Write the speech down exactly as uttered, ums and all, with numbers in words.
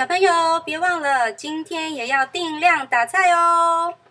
小朋友别忘了今天也要定量打菜哦。